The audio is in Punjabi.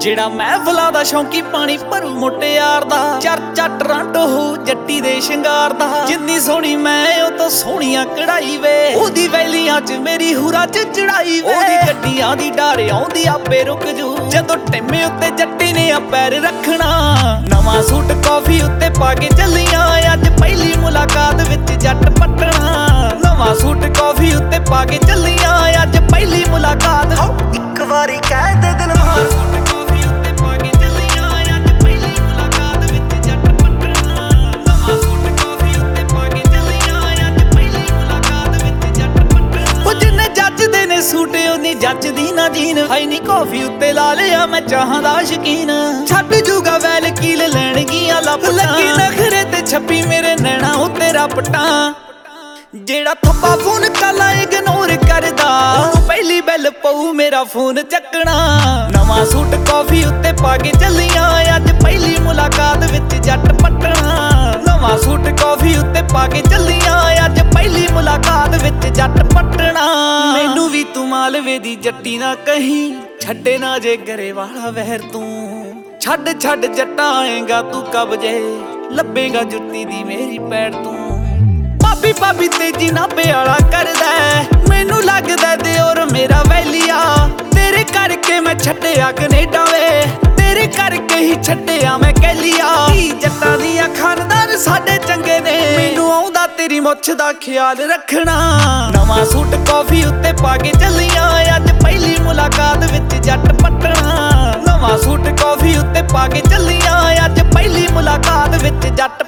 ਜਿਹੜਾ ਮਹਿਫਲਾਂ ਦਾ ਸ਼ੌਂਕੀ ਪਾਣੀ ਭਰੂ ਮੁਟਿਆਰ ਦਾ ਚਰਚਾ ਟਰਾਂਟੋ ਹੋ ਜੱਟੀ ਦੇ ਸ਼ਿੰਗਾਰ ਦਾ। ਜਿੰਨੀ ਸੋਹਣੀ ਮੈਂ ਉਹ ਤੋਂ ਸੋਹਣੀਆਂ ਕਢਾਈ ਵੇ, ਉਹਦੀ ਵੈਲੀਆਂ 'ਚ ਮੇਰੀ ਹੂਰਾ 'ਚ ਚੜਾਈ ਵੇ। ਉਹਦੀ ਗੱਡੀਆਂ ਦੀ ਡਾਰ ਆਉਂਦੀ ਆਪੇ ਰੁਕ ਜੂ, ਜਦੋਂ ਟਿੰਮੇ ਉੱਤੇ ਜੱਟੀ ਨੇ ਆ ਪੈਰ ਰੱਖਣਾ। ਨਵਾਂ ਸੂਟ ਕਾਫੀ ਉੱਤੇ ਪਾ ਕੇ ਚੱਲੀਆਂ, ਅੱਜ ਪਹਿਲੀ ਮੁਲਾਕਾਤ ਵਿੱਚ ਜੱਟ ਪੱਟਣਾ। ਨਵਾਂ ਸੂਟ ਕਾਫੀ ਉੱਤੇ ਪਾ ਕੇ ਚੱਲੀਆਂ, ਅੱਜ ਪਹਿਲੀ ਮੁਲਾਕਾਤ। ਇੱਕ ਵਾਰੀ ਕਹਿ ਦੇ ਦਿਲ ਮਾਰ ਸੂਟ ਉਹਨੀ ਜੱਚਦੀ ਨਾ ਜੀਨ। ਹਾਈ ਨੀ ਕਾਫੀ ਉੱਤੇ ਲਾ ਲਿਆ ਮੈਂ ਚਾਹਾਂ ਦਾ ਸ਼ਕੀਨ। ਛੱਡ ਜੂਗਾ ਵੈਲ ਕੀਲ ਲੈਣਗੀਆਂ ਲੱਭਾਂ, ਲੱਗੀ ਨਖਰੇ ਤੇ ਛੱਪੀ ਮੇਰੇ ਨੈਣਾ ਉੱਤੇ ਰਪਟਾਂ। ਜਿਹੜਾ ਥੱਪਾ ਫੋਨ ਕਾਲਾ ਇਗਨੋਰ ਕਰਦਾ, ਉਹਨੂੰ ਪਹਿਲੀ ਬੈਲ ਪਊ ਮੇਰਾ ਫੋਨ ਚੱਕਣਾ। ਨਵਾਂ ਸੂਟ ਕਾਫੀ ਉੱਤੇ ਪਾ ਕੇ ਚੱਲੀਆਂ, ਅੱਜ ਪਹਿਲੀ ਮੁਲਾਕਾਤ ਵਿੱਚ ਜੱਟ ਪੱਟਣਾ। ਨਵਾਂ ਸੂਟ ਕਾਫੀ ਉੱਤੇ ਪਾ ਕੇ ਚੱਲੀਆਂ, ਅੱਜ ਪਹਿਲੀ ਮੁਲਾਕਾਤ ਵਿੱਚ ਜੱਟ ਪੱਟਣਾ। ਮੈਨੂੰ ਵੀ ਤੂੰ ਮਾਲਵੇ ਦੀ ਜੱਟੀ ਨਾ ਕਹੀਂ, ਛੱਡੇ ਨਾ ਜੇ ਗਰੇ ਵਾਲਾ ਵਹਿਰ ਤੂੰ। ਛੱਡ ਛੱਡ ਜੱਟਾਂ ਆਏਗਾ ਤੂੰ ਕਬਜੇ, ਲੱਭੇਗਾ ਜੁੱਤੀ ਦੀ ਮੇਰੀ ਪੈੜ ਤੂੰ। ਭਾਬੀ ਭਾਬੀ ਤੇਜੀ ਨਾਭੇ ਵਾਲਾ ਕਰਦਾ, ਮੈਨੂੰ ਲੱਗਦਾ ਦਿਓਰ ਮੇਰਾ ਵੈਲੀਆ। ਤੇਰੇ ਕਰਕੇ ਮੈਂ ਛੱਡਿਆ ਕਨੇਡਾ ਵੇ, ਤੇਰੇ ਕਰਕੇ ਹੀ ਛੱਡਿਆ ਮੈਂ ਕਹਿਲੀਆ। ਜੱਟਾਂ ਦੀਆਂ ਖਾਨਦਾਨ ਸਾਡੇ ਚੰਗੇ ਨੇ, ਮੈਨੂੰ ਆਉਂਦਾ ਤੇਰੀ ਮੁੱਛ ਦਾ ਖਿਆਲ ਰੱਖਣਾ। ਨਵਾਂ ਸੂਟ ਕਾਫੀ ਉੱਤੇ ਪਾ ਕੇ ਚੱਲੀਆਂ, ਅੱਜ ਪਹਿਲੀ ਮੁਲਾਕਾਤ ਵਿੱਚ ਜੱਟ ਪੱਟਣਾ। ਨਵਾਂ ਸੂਟ ਕਾਫੀ ਉੱਤੇ ਪਾ ਕੇ ਚੱਲੀਆਂ, ਅੱਜ ਪਹਿਲੀ ਮੁਲਾਕਾਤ ਵਿੱਚ ਜੱਟ